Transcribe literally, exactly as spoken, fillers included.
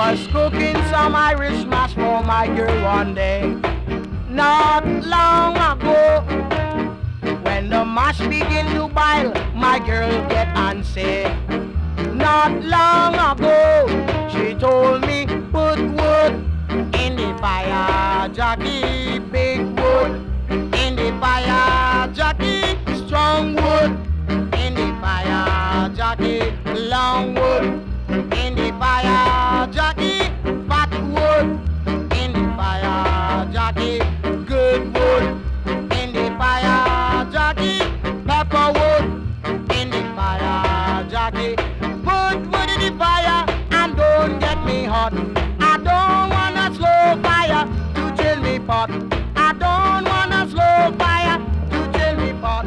was cooking some Irish mash for my girl one day. Not long ago, when the mash begin to boil, my girl get antsy. Not long ago, she told me, put wood in the fire, Jackie, big wood in the fire, Jackie, strong wood in the fire, Jackie, long wood in the fire, Jackie, fat wood in the fire, Jackie, good wood in the fire, Jackie, pepper wood in the fire, Jackie, put wood in the fire and don't get me hot. I don't want a slow fire to chill me pot. I don't want a slow fire to chill me pot.